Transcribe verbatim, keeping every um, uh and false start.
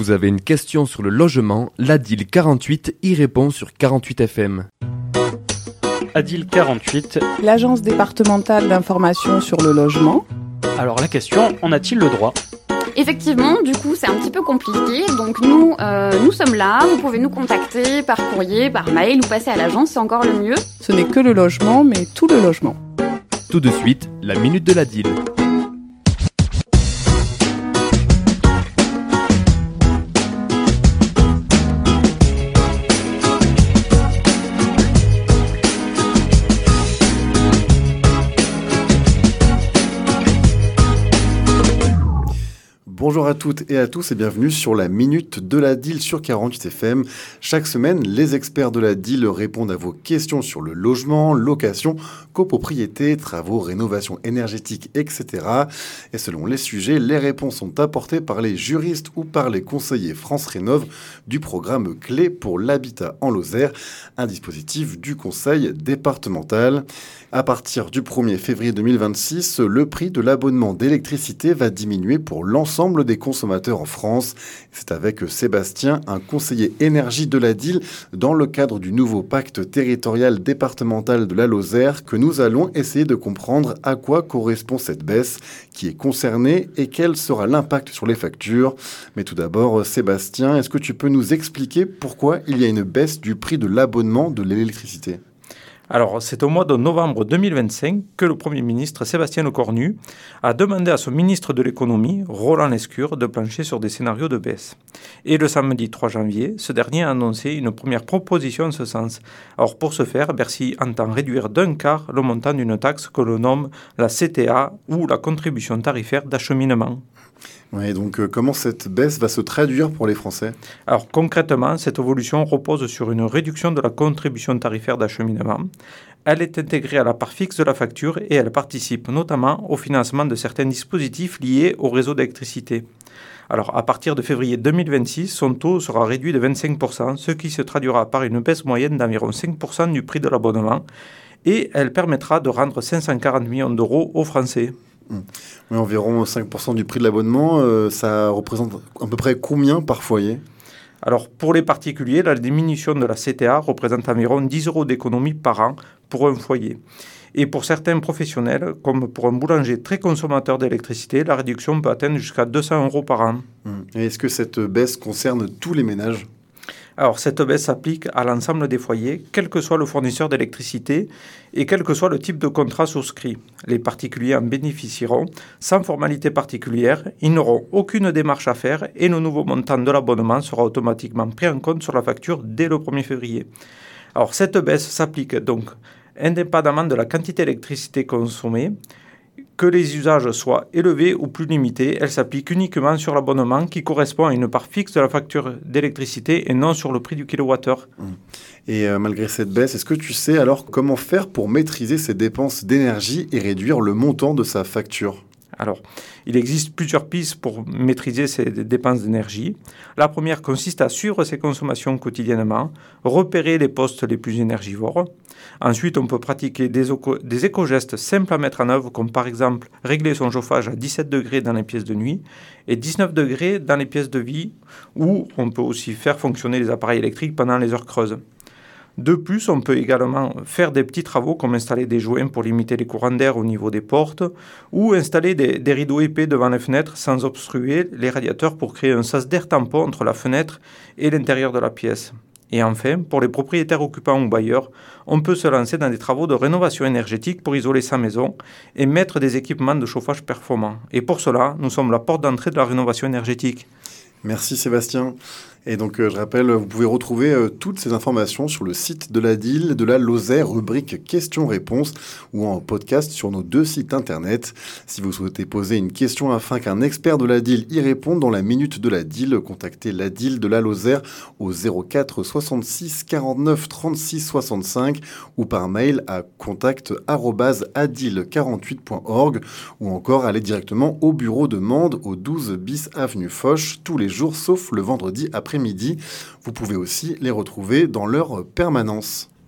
Vous avez une question sur le logement, l'Adil quarante-huit y répond sur quarante-huit F M. Adil quarante-huit. L'agence départementale d'information sur le logement. Alors la question, en a-t-il le droit ? Effectivement, du coup, c'est un petit peu compliqué. Donc nous, euh, nous sommes là. Vous pouvez nous contacter par courrier, par mail ou passer à l'agence, c'est encore le mieux. Ce n'est que le logement, mais tout le logement. Tout de suite, la minute de l'Adil. Bonjour à toutes et à tous et bienvenue sur la Minute de la D I L sur quarante-huit F M. Chaque semaine, les experts de la D I L répondent à vos questions sur le logement, location, copropriété, travaux, rénovation énergétique, et cetera. Et selon les sujets, les réponses sont apportées par les juristes ou par les conseillers France Rénov du programme Clé pour l'habitat en Lozère, un dispositif du conseil départemental. À partir du premier février deux mille vingt-six, le prix de l'abonnement d'électricité va diminuer pour l'ensemble des consommateurs en France. C'est avec Sébastien, un conseiller énergie de la D I L, dans le cadre du nouveau pacte territorial départemental de la Lozère, que nous allons essayer de comprendre à quoi correspond cette baisse, qui est concernée et quel sera l'impact sur les factures. Mais tout d'abord, Sébastien, est-ce que tu peux nous expliquer pourquoi il y a une baisse du prix de l'abonnement de l'électricité ? Alors, c'est au mois de novembre deux mille vingt-cinq que le Premier ministre Sébastien Lecornu a demandé à son ministre de l'économie, Roland Lescure, de plancher sur des scénarios de baisse. Et le samedi trois janvier, ce dernier a annoncé une première proposition en ce sens. Alors, pour ce faire, Bercy entend réduire d'un quart le montant d'une taxe que l'on nomme la C T A ou la contribution tarifaire d'acheminement. Ouais, donc euh, comment cette baisse va se traduire pour les Français ? Alors concrètement, cette évolution repose sur une réduction de la contribution tarifaire d'acheminement. Elle est intégrée à la part fixe de la facture et elle participe notamment au financement de certains dispositifs liés au réseau d'électricité. Alors, à partir de février deux mille vingt-six, son taux sera réduit de vingt-cinq pour cent, ce qui se traduira par une baisse moyenne d'environ cinq pour cent du prix de l'abonnement. Et elle permettra de rendre cinq cent quarante millions d'euros aux Français. Oui, environ cinq pour cent du prix de l'abonnement, euh, ça représente à peu près combien par foyer ? Alors, pour les particuliers, la diminution de la C T A représente environ dix euros d'économie par an pour un foyer. Et pour certains professionnels, comme pour un boulanger très consommateur d'électricité, la réduction peut atteindre jusqu'à deux cents euros par an. Et est-ce que cette baisse concerne tous les ménages ? Alors, cette baisse s'applique à l'ensemble des foyers, quel que soit le fournisseur d'électricité et quel que soit le type de contrat souscrit. Les particuliers en bénéficieront sans formalité particulière, ils n'auront aucune démarche à faire et le nouveau montant de l'abonnement sera automatiquement pris en compte sur la facture dès le premier février. Alors, cette baisse s'applique donc indépendamment de la quantité d'électricité consommée, que les usages soient élevés ou plus limités, elle s'applique uniquement sur l'abonnement qui correspond à une part fixe de la facture d'électricité et non sur le prix du kilowattheure. Et euh, malgré cette baisse, est-ce que tu sais alors comment faire pour maîtriser ses dépenses d'énergie et réduire le montant de sa facture ? Alors, il existe plusieurs pistes pour maîtriser ces dépenses d'énergie. La première consiste à suivre ses consommations quotidiennement, repérer les postes les plus énergivores. Ensuite, on peut pratiquer des, éco- des éco-gestes simples à mettre en œuvre, comme par exemple régler son chauffage à dix-sept degrés dans les pièces de nuit et dix-neuf degrés dans les pièces de vie, ou on peut aussi faire fonctionner les appareils électriques pendant les heures creuses. De plus, on peut également faire des petits travaux comme installer des joints pour limiter les courants d'air au niveau des portes ou installer des, des rideaux épais devant les fenêtres sans obstruer les radiateurs pour créer un sas d'air tampon entre la fenêtre et l'intérieur de la pièce. Et enfin, pour les propriétaires occupants ou bailleurs, on peut se lancer dans des travaux de rénovation énergétique pour isoler sa maison et mettre des équipements de chauffage performants. Et pour cela, nous sommes la porte d'entrée de la rénovation énergétique. Merci Sébastien. Et donc, euh, je rappelle, vous pouvez retrouver euh, toutes ces informations sur le site de la D I L de la Lozère, rubrique questions-réponses ou en podcast sur nos deux sites internet. Si vous souhaitez poser une question afin qu'un expert de la D I L y réponde dans la minute de la D I L, contactez la D I L de la Lozère au zéro quatre soixante-six quarante-neuf trente-six soixante-cinq ou par mail à contact arobase adil quarante-huit point org ou encore aller directement au bureau de Mende au douze bis avenue Foch tous les jours sauf le vendredi après-midi. Vous pouvez aussi les retrouver dans leur permanence.